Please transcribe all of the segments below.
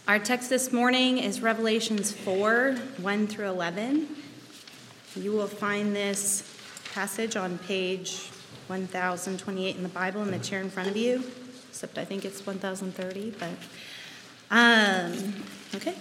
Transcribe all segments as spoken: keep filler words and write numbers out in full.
Our text this morning is Revelations four, one through eleven. You will find this passage on page one thousand twenty-eight in the Bible in the chair in front of you, except I think it's one thousand thirty, but, um, okay.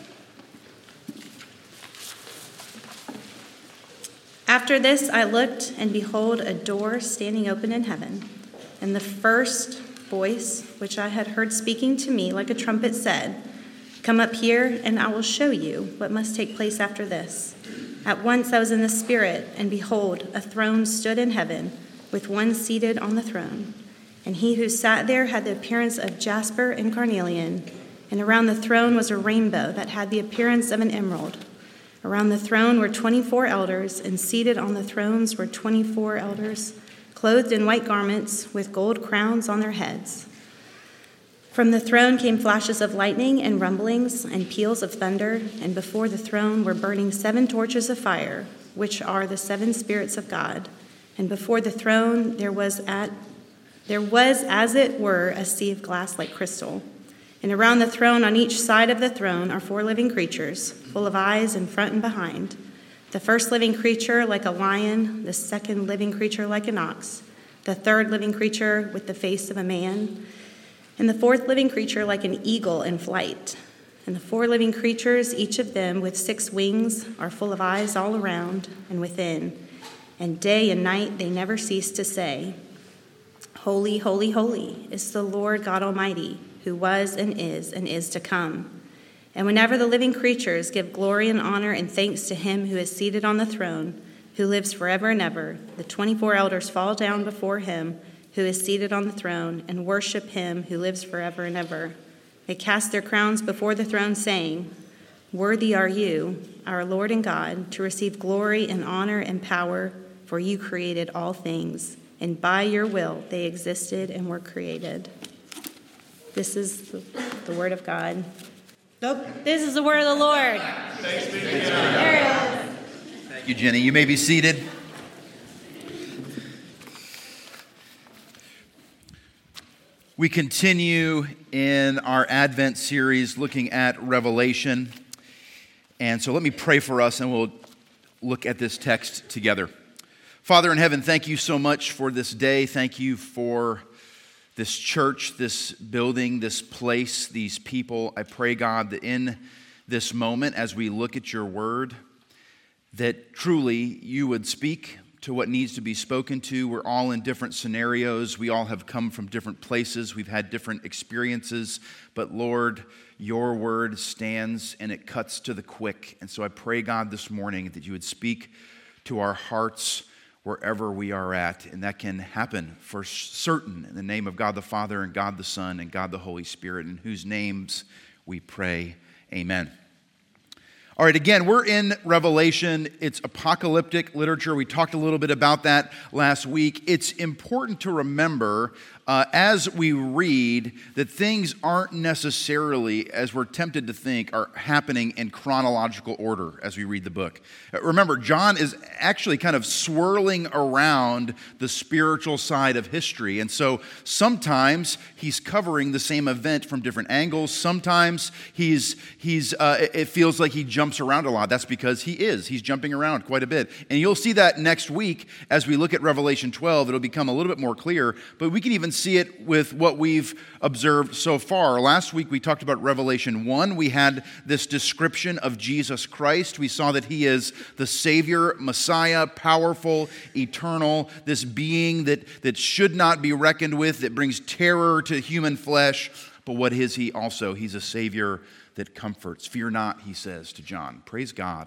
After this I looked, and behold, a door standing open in heaven. And the first voice, which I had heard speaking to me like a trumpet, said, "Come up here, and I will show you what must take place after this." At once I was in the Spirit, and behold, a throne stood in heaven, with one seated on the throne. And he who sat there had the appearance of jasper and carnelian, and around the throne was a rainbow that had the appearance of an emerald. Around the throne were twenty-four elders, and seated on the thrones were twenty-four elders, clothed in white garments, with gold crowns on their heads. From the throne came flashes of lightning and rumblings and peals of thunder, and before the throne were burning seven torches of fire, which are the seven spirits of God. And before the throne there was at there was as it were a sea of glass like crystal. And around the throne on each side of the throne are four living creatures, full of eyes in front and behind. The first living creature like a lion, the second living creature like an ox, the third living creature with the face of a man, and the fourth living creature like an eagle in flight. And the four living creatures, each of them with six wings, are full of eyes all around and within. And day and night they never cease to say, "Holy, holy, holy is the Lord God Almighty, who was and is and is to come." And whenever the living creatures give glory and honor and thanks to him who is seated on the throne, who lives forever and ever, the twenty-four elders fall down before him who is seated on the throne and worship him who lives forever and ever. They cast their crowns before the throne, saying, "Worthy are you, our Lord and God, to receive glory and honor and power, for you created all things, and by your will they existed and were created." This is the, the word of God. Nope. This is the word of the Lord. Thanks be to God. There it is. Thank you, Jenny. You may be seated. We continue in our Advent series looking at Revelation. And so let me pray for us and we'll look at this text together. Father in heaven, thank you so much for this day. Thank you for this church, this building, this place, these people. I pray, God, that in this moment as we look at your word, that truly you would speak to what needs to be spoken to. We're all in different scenarios. We all have come from different places. We've had different experiences. But Lord, your word stands and it cuts to the quick. And so I pray, God, this morning that you would speak to our hearts wherever we are at. And that can happen for certain in the name of God the Father and God the Son and God the Holy Spirit, in whose names we pray. Amen. All right, again, we're in Revelation. It's apocalyptic literature. We talked a little bit about that last week. It's important to remember uh, as we read that things aren't necessarily, as we're tempted to think, are happening in chronological order as we read the book. Uh, remember, John is actually kind of swirling around the spiritual side of history. And so sometimes he's covering the same event from different angles. Sometimes he's he's uh, it feels like he jumps around a lot. That's because he is. He's jumping around quite a bit. And you'll see that next week as we look at Revelation twelve. It'll become a little bit more clear, but we can even see it with what we've observed so far. Last week we talked about Revelation one. We had this description of Jesus Christ. We saw that he is the Savior, Messiah, powerful, eternal, this being that, that should not be reckoned with, that brings terror to human flesh. But what is he also? He's a Savior that comforts. Fear not, he says to John. Praise God.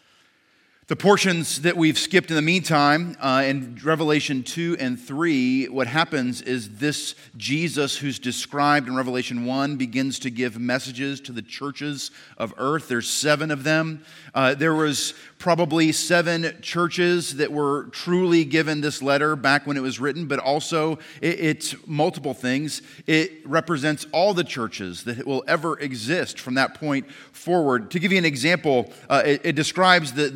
The portions that we've skipped in the meantime, uh, in Revelation two and three, what happens is this Jesus who's described in Revelation one begins to give messages to the churches of earth. There's seven of them. Uh, there was probably seven churches that were truly given this letter back when it was written, but also it, it's multiple things. It represents all the churches that will ever exist from that point forward. To give you an example, uh, it, it describes the, the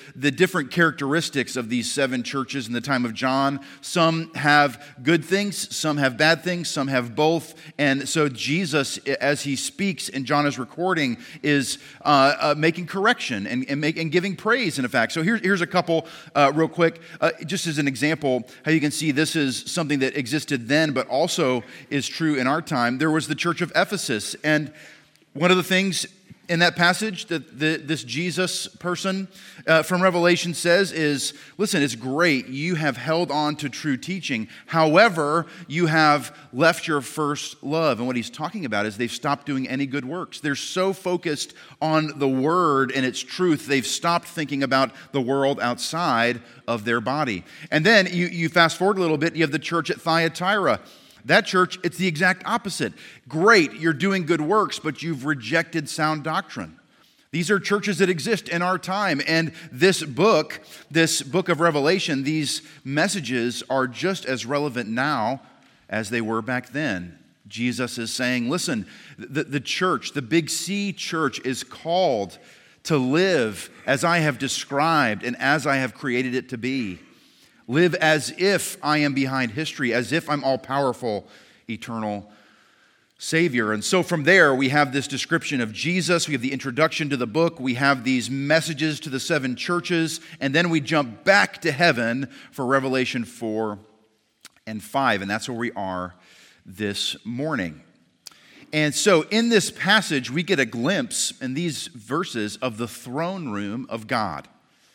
the different characteristics of these seven churches in the time of John. Some have good things, some have bad things, some have both. And so Jesus, as he speaks and John is recording, is uh, uh, making correction and, and, make, and giving praise, in fact. So here, here's a couple uh, real quick, uh, just as an example, how you can see this is something that existed then, but also is true in our time. There was the church of Ephesus, and one of the things in that passage that the, this Jesus person uh, from Revelation says is, listen, it's great. You have held on to true teaching. However, you have left your first love. And what he's talking about is they've stopped doing any good works. They're so focused on the word and its truth, they've stopped thinking about the world outside of their body. And then you, you fast forward a little bit, you have the church at Thyatira. That church, it's the exact opposite. Great, you're doing good works, but you've rejected sound doctrine. These are churches that exist in our time, and this book, this book of Revelation, these messages are just as relevant now as they were back then. Jesus is saying, listen, the, the church, the Big C church is called to live as I have described and as I have created it to be. Live as if I am behind history, as if I'm all-powerful, eternal Savior. And so from there, we have this description of Jesus, we have the introduction to the book, we have these messages to the seven churches, and then we jump back to heaven for Revelation four and five, and that's where we are this morning. And so in this passage, we get a glimpse in these verses of the throne room of God.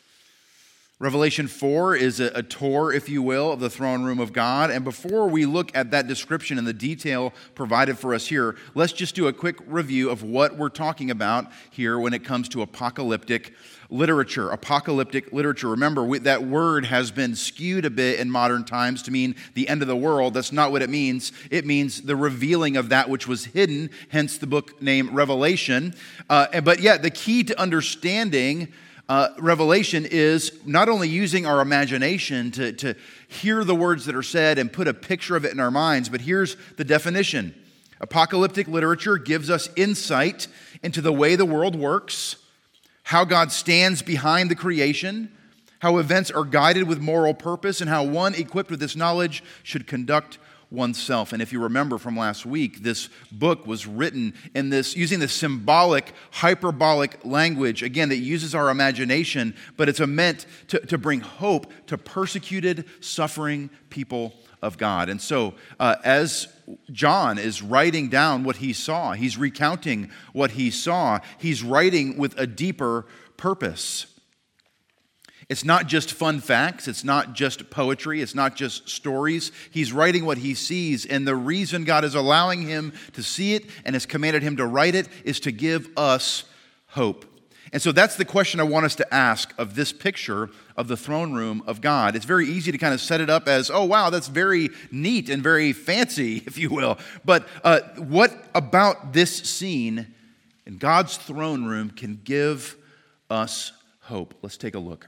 Revelation four is a, a tour, if you will, of the throne room of God. And before we look at that description and the detail provided for us here, let's just do a quick review of what we're talking about here when it comes to apocalyptic literature. Apocalyptic literature. Remember, we, that word has been skewed a bit in modern times to mean the end of the world. That's not what it means. It means the revealing of that which was hidden, hence the book named Revelation. Uh, but yet, the key to understanding Uh, Revelation is not only using our imagination to, to hear the words that are said and put a picture of it in our minds, but here's the definition. Apocalyptic literature gives us insight into the way the world works, how God stands behind the creation, how events are guided with moral purpose, and how one equipped with this knowledge should conduct oneself. And if you remember from last week, this book was written in this using this symbolic, hyperbolic language, again, that uses our imagination, but it's meant to, to bring hope to persecuted, suffering people of God. And so uh, as John is writing down what he saw, he's recounting what he saw, he's writing with a deeper purpose. It's not just fun facts, it's not just poetry, it's not just stories. He's writing what he sees, and the reason God is allowing him to see it and has commanded him to write it is to give us hope. And so that's the question I want us to ask of this picture of the throne room of God. It's very easy to kind of set it up as, oh, wow, that's very neat and very fancy, if you will. But uh, what about this scene in God's throne room can give us hope? Let's take a look.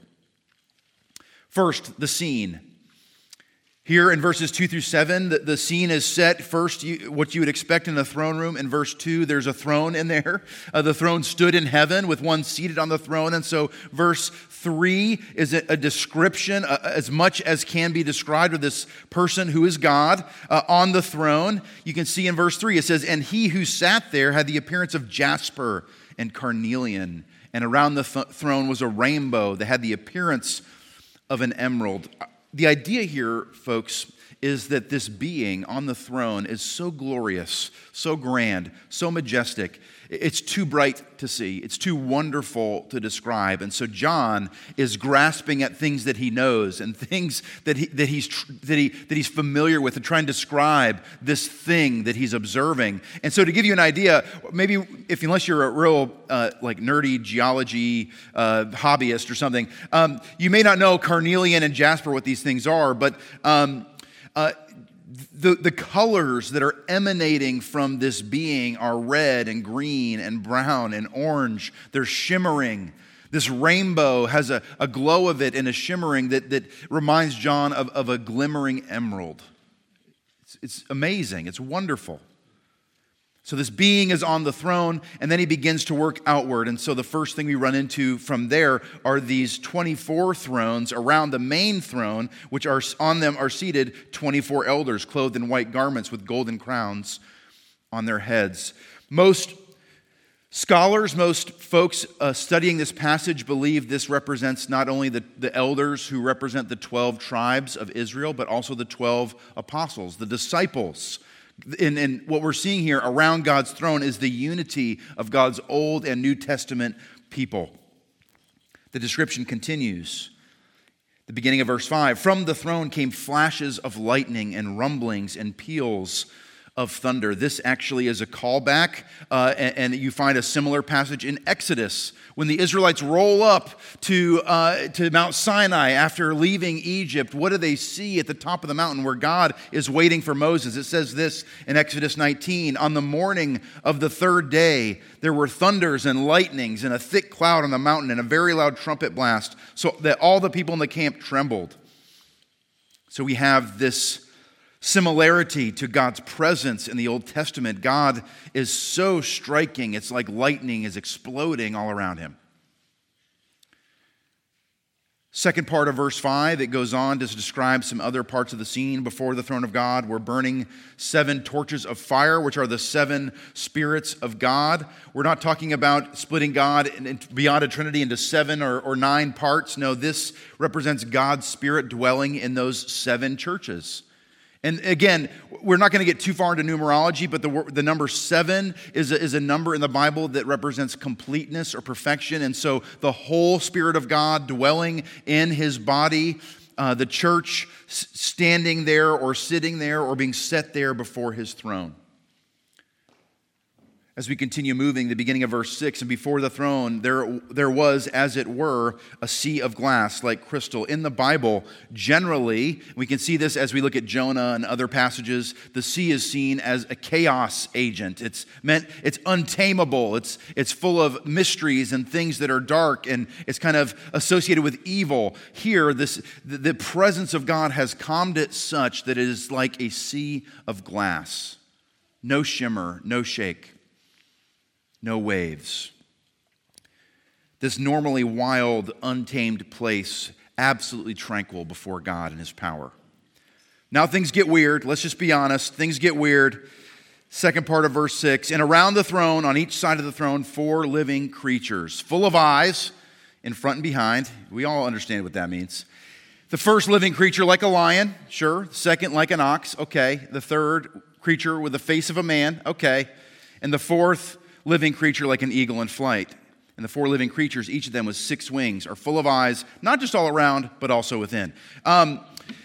First, the scene. Here in verses two through seven, the, the scene is set. First, you, what you would expect in a throne room. In verse two, there's a throne in there. Uh, the throne stood in heaven with one seated on the throne. And so verse three is a, a description, uh, as much as can be described, of this person who is God uh, on the throne. You can see in verse three, it says, "And he who sat there had the appearance of jasper and carnelian. And around the th- throne was a rainbow that had the appearance of an emerald." The idea here, folks, is that this being on the throne is so glorious, so grand, so majestic. It's too bright to see. It's too wonderful to describe. And so John is grasping at things that he knows and things that he that he's that he that he's familiar with and trying to describe this thing that he's observing. And so to give you an idea, maybe if unless you're a real uh, like nerdy geology uh, hobbyist or something, um, you may not know carnelian and jasper what these things are, but um, uh, The, the colors that are emanating from this being are red and green and brown and orange. They're shimmering. This rainbow has a, a glow of it and a shimmering that, that reminds John of, of a glimmering emerald. It's, it's amazing. It's wonderful. So this being is on the throne, and then he begins to work outward. And so the first thing we run into from there are these twenty-four thrones around the main throne, which are on them are seated twenty-four elders, clothed in white garments with golden crowns on their heads. Most scholars, most folks uh, studying this passage believe this represents not only the, the elders who represent the twelve tribes of Israel, but also the twelve apostles, the disciples. And, and what we're seeing here around God's throne is the unity of God's Old and New Testament people. The description continues. The beginning of verse five, from the throne came flashes of lightning and rumblings and peals of thunder. This actually is a callback, uh, and, and you find a similar passage in Exodus when the Israelites roll up to, uh, to Mount Sinai after leaving Egypt. What do they see at the top of the mountain where God is waiting for Moses? It says this in Exodus nineteen, on the morning of the third day, there were thunders and lightnings and a thick cloud on the mountain and a very loud trumpet blast, so that all the people in the camp trembled. So we have this similarity to God's presence in the Old Testament. God is so striking, it's like lightning is exploding all around him. Second part of verse five, it goes on to describe some other parts of the scene. Before the throne of God were burning seven torches of fire, which are the seven spirits of God. We're not talking about splitting God beyond a Trinity into seven or, or nine parts. No, this represents God's Spirit dwelling in those seven churches. And again, we're not going to get too far into numerology, but the, the number seven is a, is a number in the Bible that represents completeness or perfection. And so the whole Spirit of God dwelling in his body, uh, the church standing there or sitting there or being set there before his throne. As we continue moving, the beginning of verse six, and before the throne there, there was, as it were, a sea of glass like crystal. In the Bible, generally, we can see this as we look at Jonah and other passages, the sea is seen as a chaos agent. It's meant, it's untamable. It's, it's full of mysteries and things that are dark, and it's kind of associated with evil. Here, this, the, the presence of God has calmed it such that it is like a sea of glass. No shimmer, no shake. No waves. This normally wild, untamed place, absolutely tranquil before God and his power. Now things get weird. Let's just be honest. Things get weird. Second part of verse six. And around the throne, on each side of the throne, four living creatures, full of eyes, in front and behind. We all understand what that means. The first living creature like a lion, sure. The second like an ox, okay. The third creature with the face of a man, okay. And the fourth living creature like an eagle in flight. And the four living creatures, each of them with six wings, are full of eyes, not just all around, but also within. Um,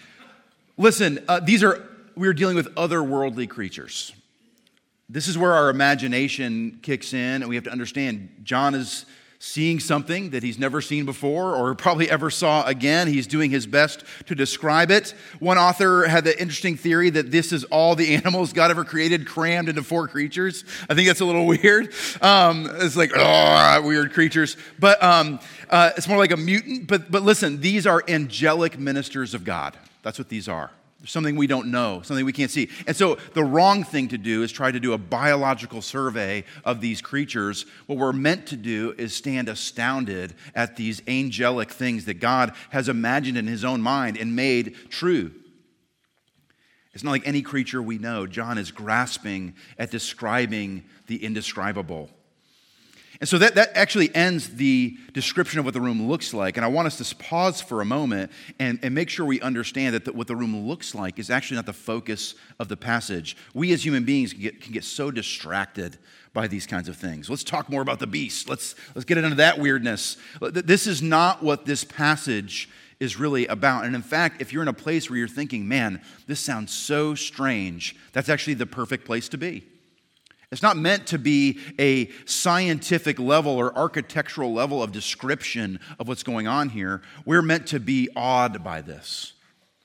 listen, uh, these are, we're dealing with otherworldly creatures. This is where our imagination kicks in, and we have to understand John is seeing something that he's never seen before or probably ever saw again. He's doing his best to describe it. One author had the interesting theory that this is all the animals God ever created crammed into four creatures. I think that's a little weird. Um, it's like, oh, weird creatures. But um, uh, it's more like a mutant. But, but listen, these are angelic ministers of God. That's what these are. Something we don't know, something we can't see. And so the wrong thing to do is try to do a biological survey of these creatures. What we're meant to do is stand astounded at these angelic things that God has imagined in his own mind and made true. It's not like any creature we know. John is grasping at describing the indescribable. And so that, that actually ends the description of what the room looks like. And I want us to pause for a moment and, and make sure we understand that the, what the room looks like is actually not the focus of the passage. We as human beings can get, can get so distracted by these kinds of things. Let's talk more about the beast. Let's, let's get into that weirdness. This is not what this passage is really about. And in fact, if you're in a place where you're thinking, man, this sounds so strange, that's actually the perfect place to be. It's not meant to be a scientific level or architectural level of description of what's going on here. We're meant to be awed by this.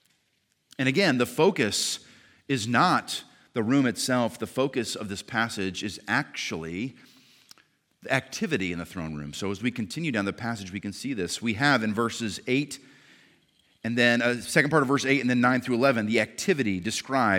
And again, the focus is not the room itself. The focus of this passage is actually the activity in the throne room. So as we continue down the passage, we can see this. We have in verses eight, and then uh, second part of verse eight, and then nine through eleven, the activity described.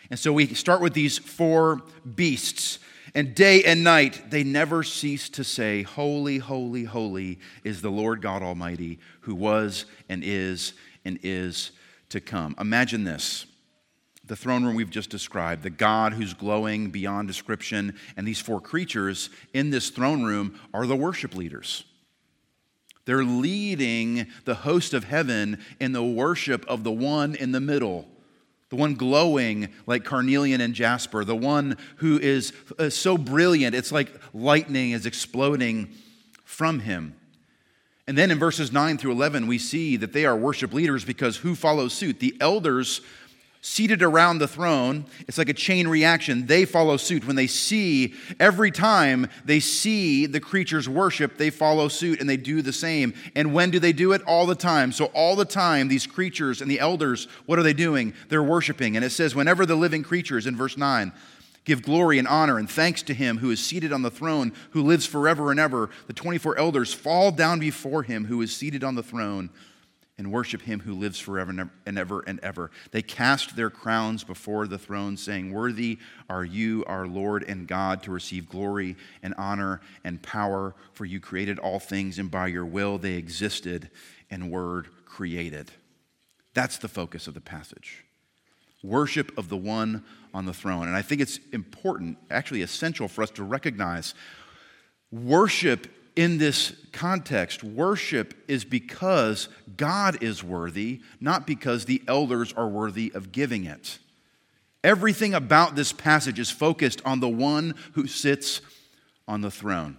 And so we start with these four beasts. And day and night, they never cease to say, "Holy, holy, holy is the Lord God Almighty, who was and is and is to come." Imagine this. The throne room we've just described, the God who's glowing beyond description, and these four creatures in this throne room are the worship leaders. They're leading the host of heaven in the worship of the one in the middle, the one glowing like carnelian and jasper, the one who is uh, so brilliant, it's like lightning is exploding from him. And then in verses nine through eleven, we see that they are worship leaders because who follows suit? The elders seated around the throne, it's like a chain reaction. They follow suit. When they see, every time they see the creatures worship, they follow suit and they do the same. And when do they do it? All the time. So all the time, these creatures and the elders, what are they doing? They're worshiping. And it says, whenever the living creatures, in verse nine, give glory and honor and thanks to him who is seated on the throne, who lives forever and ever, the twenty-four elders fall down before him who is seated on the throne and worship him who lives forever and ever and ever. They cast their crowns before the throne, saying, "Worthy are you, our Lord and God, to receive glory and honor and power, for you created all things, and by your will they existed and were created." That's the focus of the passage. Worship of the one on the throne. And I think it's important, actually essential for us to recognize worship in this context. Worship is because God is worthy, not because the elders are worthy of giving it. Everything about this passage is focused on the one who sits on the throne.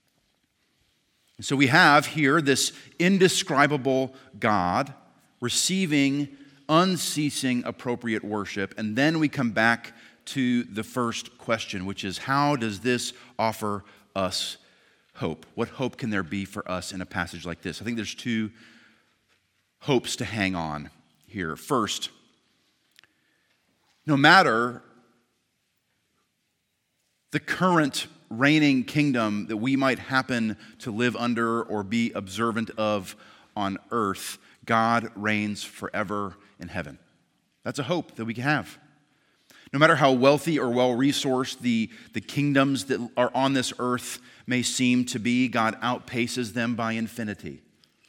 And so we have here this indescribable God receiving unceasing appropriate worship, and then we come back to the first question, which is, how does this offer us hope? What hope can there be for us in a passage like this? I think there's two hopes to hang on here. First, no matter the current reigning kingdom that we might happen to live under or be observant of on earth, God reigns forever in heaven. That's a hope that we can have. No matter how wealthy or well-resourced the, the kingdoms that are on this earth may seem to be, God outpaces them by infinity.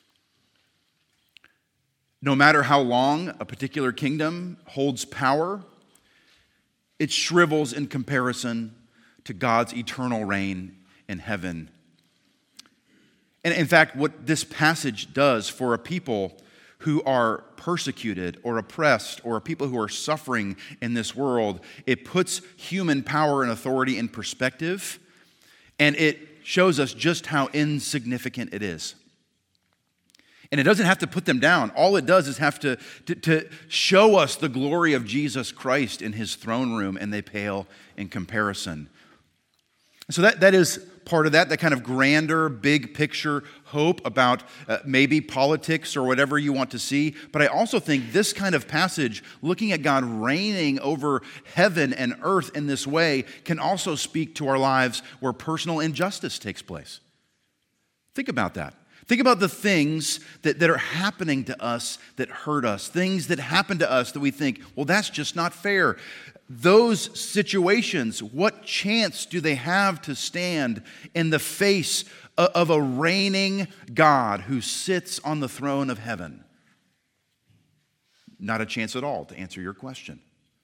No matter how long a particular kingdom holds power, it shrivels in comparison to God's eternal reign in heaven. And in fact, what this passage does for a people who are persecuted or oppressed, or people who are suffering in this world, it puts human power and authority in perspective, and it shows us just how insignificant it is. And it doesn't have to put them down. All it does is have to, to, to show us the glory of Jesus Christ in his throne room, and they pale in comparison. So that, that is part of that, that kind of grander, big picture hope about uh, maybe politics or whatever you want to see. But I also think this kind of passage, looking at God reigning over heaven and earth in this way, can also speak to our lives where personal injustice takes place. Think about that. Think about the things that, that are happening to us that hurt us, things that happen to us that we think, well, that's just not fair. Those situations, what chance do they have to stand in the face of a reigning God who sits on the throne of heaven? Not a chance at all, to answer your question.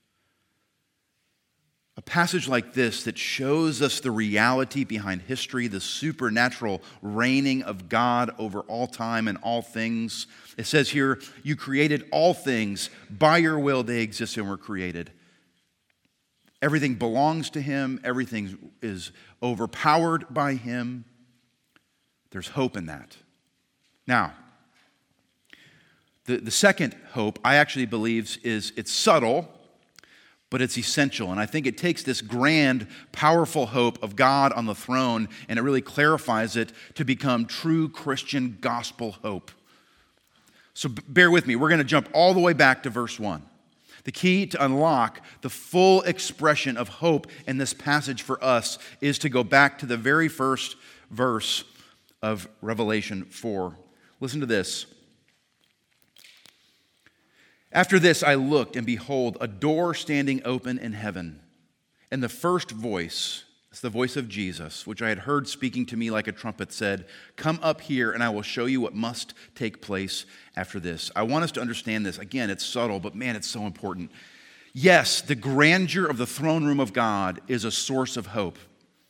A passage like this that shows us the reality behind history, the supernatural reigning of God over all time and all things. It says here, you created all things. By your will they exist and were created. Everything belongs to him. Everything is overpowered by him. There's hope in that. Now, the, the second hope, I actually believe, is it's subtle, but it's essential. And I think it takes this grand, powerful hope of God on the throne, and it really clarifies it to become true Christian gospel hope. So bear with me. We're going to jump all the way back to verse one. The key to unlock the full expression of hope in this passage for us is to go back to the very first verse of Revelation four. Listen to this. After this, I looked, and behold, a door standing open in heaven. And the first voice, it's the voice of Jesus, which I had heard speaking to me like a trumpet, said, "Come up here, and I will show you what must take place after this." I want us to understand this. Again, it's subtle, but man, it's so important. Yes, the grandeur of the throne room of God is a source of hope.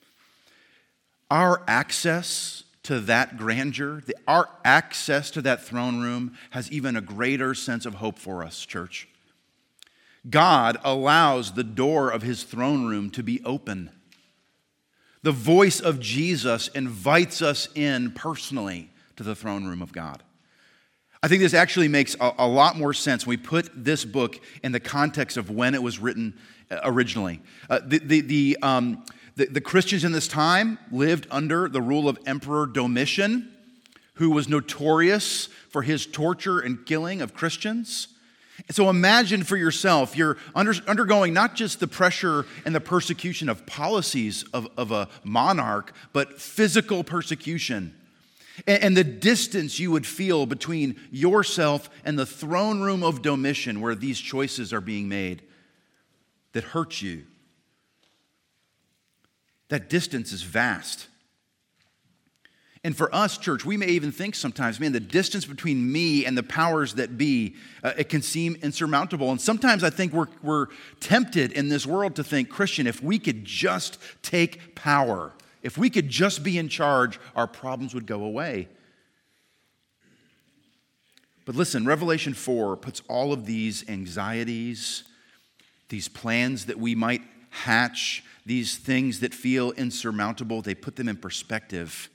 Our access to that grandeur, the, our access to that throne room has even a greater sense of hope for us, church. God allows the door of his throne room to be open. The voice of Jesus invites us in personally to the throne room of God. I think this actually makes a, a lot more sense when we put this book in the context of when it was written originally. Uh, the, the, the, um, the, the Christians in this time lived under the rule of Emperor Domitian, who was notorious for his torture and killing of Christians. So imagine for yourself, you're under, undergoing not just the pressure and the persecution of policies of, of a monarch, but physical persecution. And, and the distance you would feel between yourself and the throne room of Domitian, where these choices are being made that hurt you. That distance is vast. And for us, church, we may even think sometimes, man, the distance between me and the powers that be, uh, it can seem insurmountable. And sometimes I think we're, we're tempted in this world to think, Christian, if we could just take power, if we could just be in charge, our problems would go away. But listen, Revelation four puts all of these anxieties, these plans that we might hatch, these things that feel insurmountable, they put them in perspective.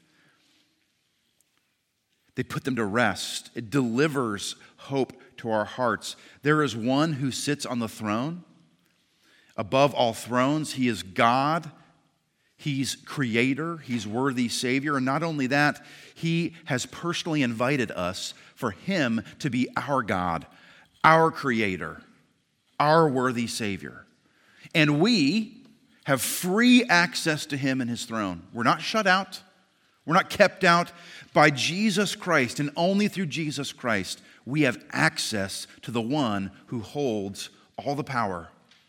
They put them to rest. It delivers hope to our hearts. There is one who sits on the throne. Above all thrones, he is God. He's creator. He's worthy Savior. And not only that, he has personally invited us for him to be our God, our creator, our worthy Savior. And we have free access to him and his throne. We're not shut out. We're not kept out. By Jesus Christ, and only through Jesus Christ, we have access to the one who holds all the power.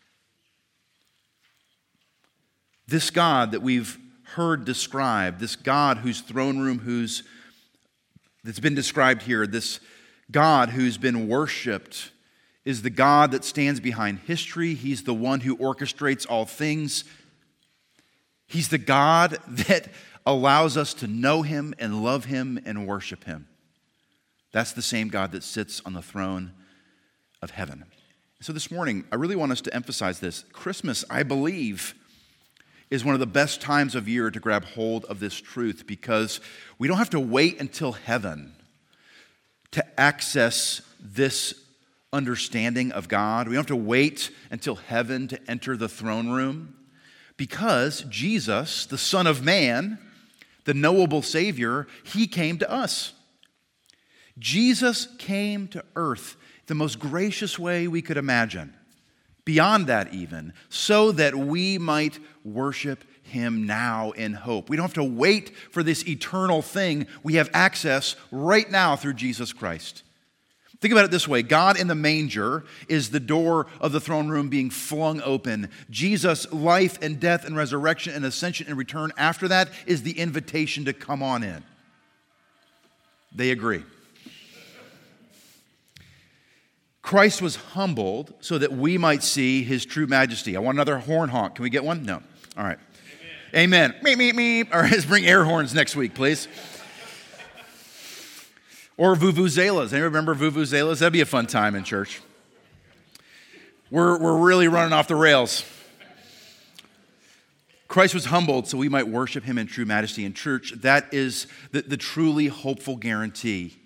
This God that we've heard described, this God whose throne room who's, that's been described here, this God who's been worshipped, is the God that stands behind history. He's the one who orchestrates all things. He's the God that allows us to know him and love him and worship him. That's the same God that sits on the throne of heaven. So this morning, I really want us to emphasize this. Christmas, I believe, is one of the best times of year to grab hold of this truth, because we don't have to wait until heaven to access this understanding of God. We don't have to wait until heaven to enter the throne room, because Jesus, the Son of Man, the knowable Savior, he came to us. Jesus came to earth the most gracious way we could imagine, beyond that even, so that we might worship him now in hope. We don't have to wait for this eternal thing. We have access right now through Jesus Christ. Think about it this way. God in the manger is the door of the throne room being flung open. Jesus' life and death and resurrection and ascension and return after that is the invitation to come on in. They agree. Christ was humbled so that we might see his true majesty. I want another horn honk. Can we get one? No. All right. Amen. Amen. Meep, meep, meep. All right, let's bring air horns next week, please. Or vuvuzelas. Anyone remember vuvuzelas? That'd be a fun time in church. We're, we're really running off the rails. Christ was humbled so we might worship him in true majesty. In church, that is the, the truly hopeful guarantee.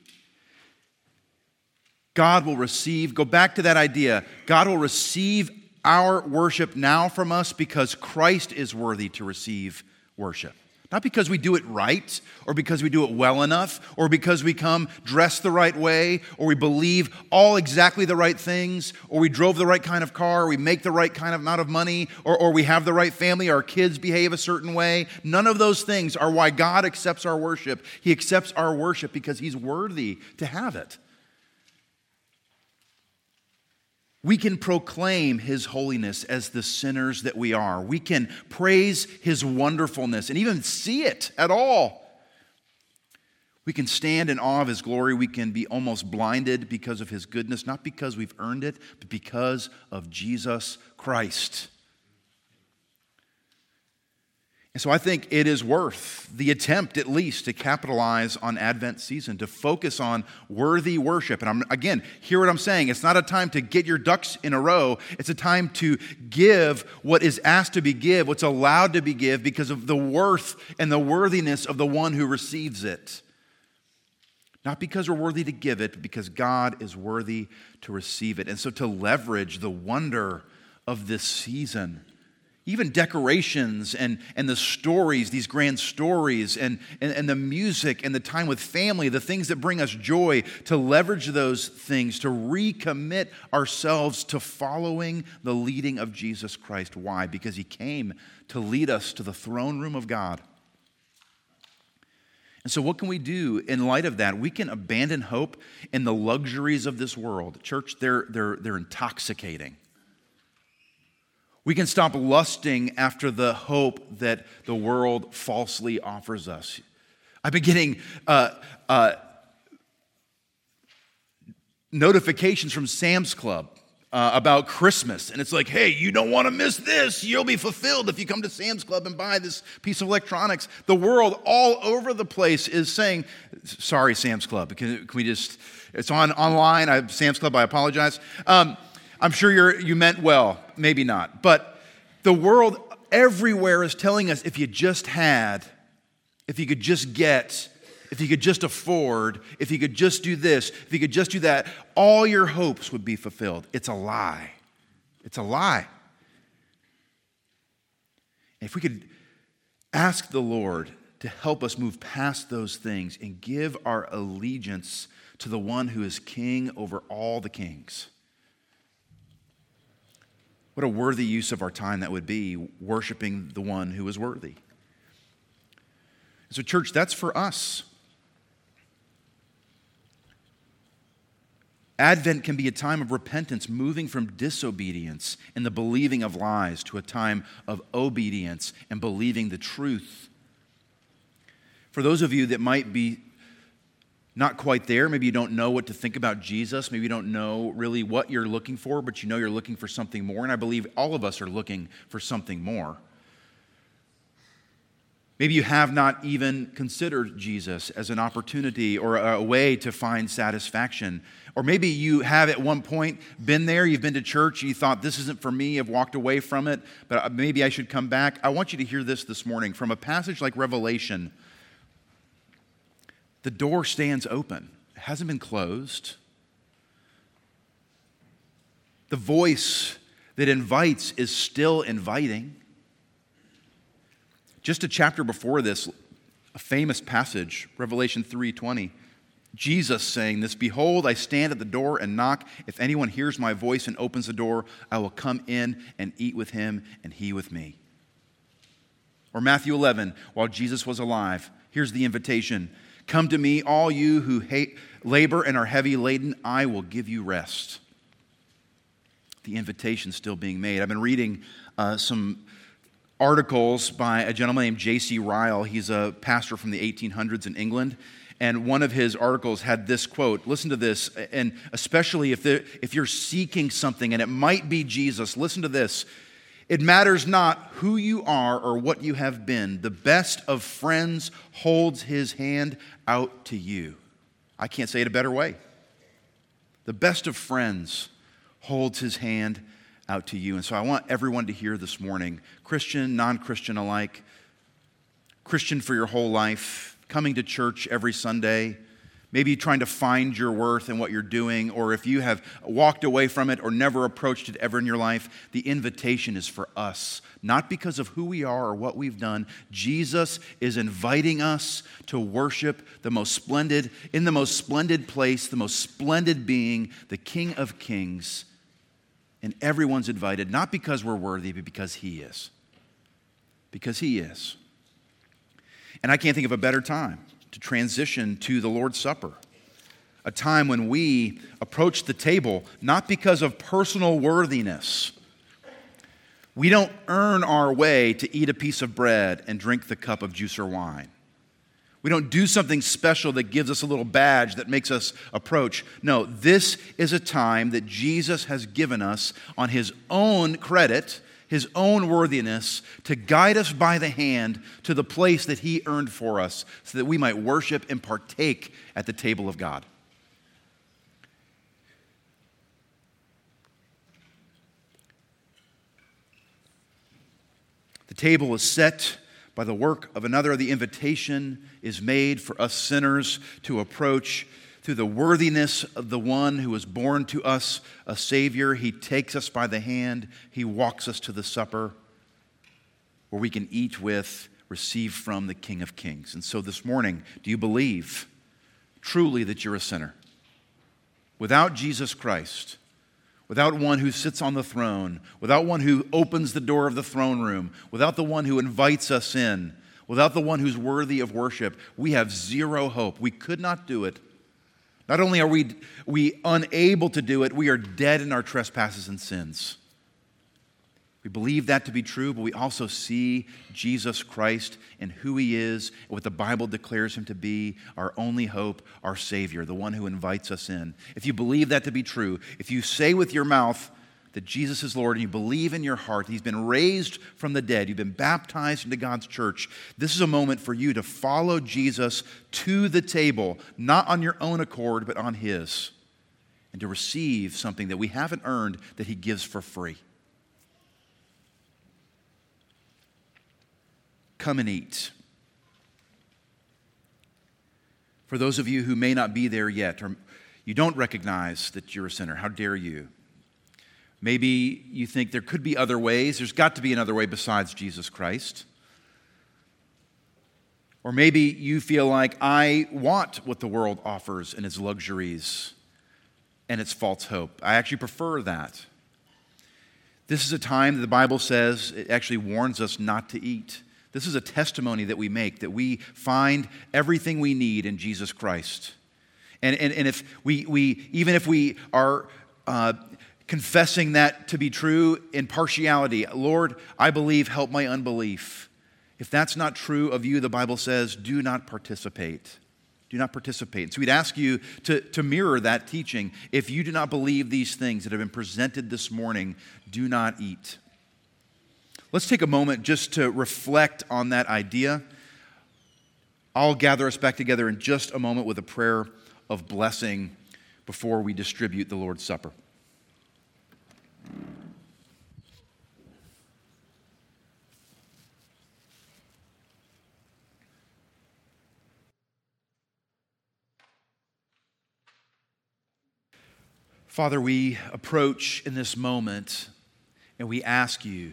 God will receive, go back to that idea, God will receive our worship now from us because Christ is worthy to receive worship. Not because we do it right, or because we do it well enough, or because we come dressed the right way, or we believe all exactly the right things, or we drove the right kind of car, or we make the right kind of amount of money, or, or we have the right family, our kids behave a certain way. None of those things are why God accepts our worship. He accepts our worship because he's worthy to have it. We can proclaim his holiness as the sinners that we are. We can praise his wonderfulness and even see it at all. We can stand in awe of his glory. We can be almost blinded because of his goodness, not because we've earned it, but because of Jesus Christ. And so I think it is worth the attempt, at least, to capitalize on Advent season, to focus on worthy worship. And I'm, again, hear what I'm saying. It's not a time to get your ducks in a row. It's a time to give what is asked to be given, what's allowed to be given, because of the worth and the worthiness of the one who receives it. Not because we're worthy to give it, but because God is worthy to receive it. And so to leverage the wonder of this season, even decorations and, and the stories, these grand stories, and, and, and the music and the time with family, the things that bring us joy, to leverage those things, to recommit ourselves to following the leading of Jesus Christ. Why? Because he came to lead us to the throne room of God. And so what can we do in light of that? We can abandon hope in the luxuries of this world. Church, they're, they're, they're intoxicating. We can stop lusting after the hope that the world falsely offers us. I've been getting uh, uh, notifications from Sam's Club uh, about Christmas. And it's like, hey, you don't want to miss this. You'll be fulfilled if you come to Sam's Club and buy this piece of electronics. The world all over the place is saying, sorry, Sam's Club. Can, can we just, it's on online. I, Sam's Club, I apologize. Um, I'm sure you're, you meant well, maybe not. But the world everywhere is telling us if you just had, if you could just get, if you could just afford, if you could just do this, if you could just do that, all your hopes would be fulfilled. It's a lie. It's a lie. If we could ask the Lord to help us move past those things and give our allegiance to the one who is king over all the kings. What a worthy use of our time that would be, worshiping the one who is worthy. So, church, that's for us. Advent can be a time of repentance, moving from disobedience and the believing of lies to a time of obedience and believing the truth. For those of you that might be not quite there, maybe you don't know what to think about Jesus, maybe you don't know really what you're looking for, but you know you're looking for something more, and I believe all of us are looking for something more. Maybe you have not even considered Jesus as an opportunity or a way to find satisfaction. Or maybe you have at one point been there, you've been to church, you thought, this isn't for me, I've walked away from it, but maybe I should come back. I want you to hear this this morning from a passage like Revelation. The door stands open. It hasn't been closed. The voice that invites is still inviting. Just a chapter before this, a famous passage, Revelation three twenty. Jesus saying this, "Behold, I stand at the door and knock. If anyone hears my voice and opens the door, I will come in and eat with him and he with me." Or Matthew eleven, while Jesus was alive, here's the invitation. "Come to me, all you who hate, labor and are heavy laden, I will give you rest." The invitation still being made. I've been reading uh, some articles by a gentleman named J C Ryle. He's a pastor from the eighteen hundreds in England. And one of his articles had this quote. Listen to this, and especially if, if you're seeking something and it might be Jesus, listen to this. "It matters not who you are or what you have been. The best of friends holds his hand out to you." I can't say it a better way. The best of friends holds his hand out to you. And so I want everyone to hear this morning, Christian, non-Christian alike, Christian for your whole life, coming to church every Sunday, maybe trying to find your worth in what you're doing, or if you have walked away from it or never approached it ever in your life, the invitation is for us, not because of who we are or what we've done. Jesus is inviting us to worship the most splendid, in the most splendid place, the most splendid being, the King of Kings. And everyone's invited, not because we're worthy, but because he is. Because he is. And I can't think of a better time to transition to the Lord's Supper. a time when we approach the table not because of personal worthiness. We don't earn our way to eat a piece of bread and drink the cup of juice or wine. We don't do something special that gives us a little badge that makes us approach. No, this is a time that Jesus has given us on his own credit, his own worthiness, to guide us by the hand to the place that he earned for us so that we might worship and partake at the table of God. The table is set by the work of another. The invitation is made for us sinners to approach through the worthiness of the one who was born to us, a Savior. He takes us by the hand. He walks us to the supper where we can eat with, receive from the King of Kings. And so this morning, do you believe truly that you're a sinner? Without Jesus Christ, without one who sits on the throne, without one who opens the door of the throne room, without the one who invites us in, without the one who's worthy of worship, we have zero hope. We could not do it. Not only are we, we unable to do it, we are dead in our trespasses and sins. We believe that to be true, but we also see Jesus Christ and who he is, and what the Bible declares him to be, our only hope, our Savior, the one who invites us in. If you believe that to be true, if you say with your mouth that Jesus is Lord and you believe in your heart that he's been raised from the dead, you've been baptized into God's church, this is a moment for you to follow Jesus to the table, not on your own accord, but on his, and to receive something that we haven't earned that he gives for free. Come and eat. For those of you who may not be there yet, or you don't recognize that you're a sinner, how dare you? Maybe you think there could be other ways. There's got to be another way besides Jesus Christ. Or maybe you feel like, I want what the world offers and its luxuries and its false hope. I actually prefer that. This is a time that the Bible says, it actually warns us not to eat. This is a testimony that we make, that we find everything we need in Jesus Christ. And, and, and if we, we, even if we are uh, confessing that to be true in partiality, Lord, I believe, help my unbelief. If that's not true of you, the Bible says, do not participate. Do not participate. So we'd ask you to, to mirror that teaching. If you do not believe these things that have been presented this morning, do not eat. Let's take a moment just to reflect on that idea. I'll gather us back together in just a moment with a prayer of blessing before we distribute the Lord's Supper. Father, we approach in this moment and we ask you,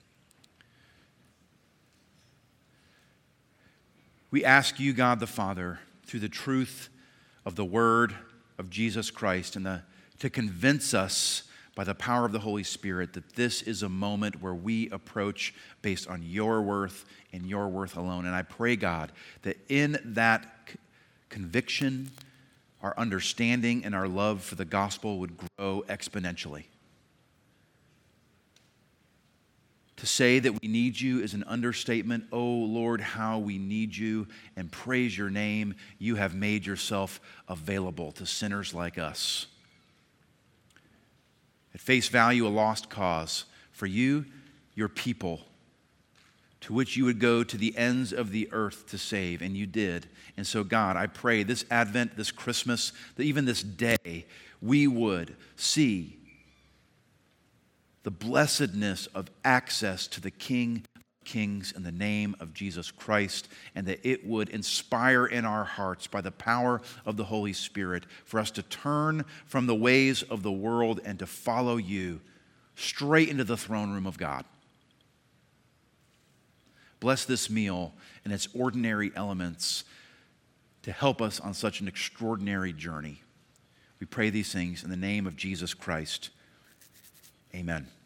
We ask you, God the Father, through the truth of the word of Jesus Christ, and the, to convince us by the power of the Holy Spirit that this is a moment where we approach based on your worth and your worth alone. And I pray, God, that in that c- conviction, our understanding and our love for the gospel would grow exponentially. To say that we need you is an understatement. Oh, Lord, how we need you, and praise your name. You have made yourself available to sinners like us. At face value, a lost cause. For you, your people, to which you would go to the ends of the earth to save, and you did. And so, God, I pray this Advent, this Christmas, that even this day, we would see the blessedness of access to the King of Kings in the name of Jesus Christ, and that it would inspire in our hearts by the power of the Holy Spirit for us to turn from the ways of the world and to follow you straight into the throne room of God. Bless this meal and its ordinary elements to help us on such an extraordinary journey. We pray these things in the name of Jesus Christ. Amen.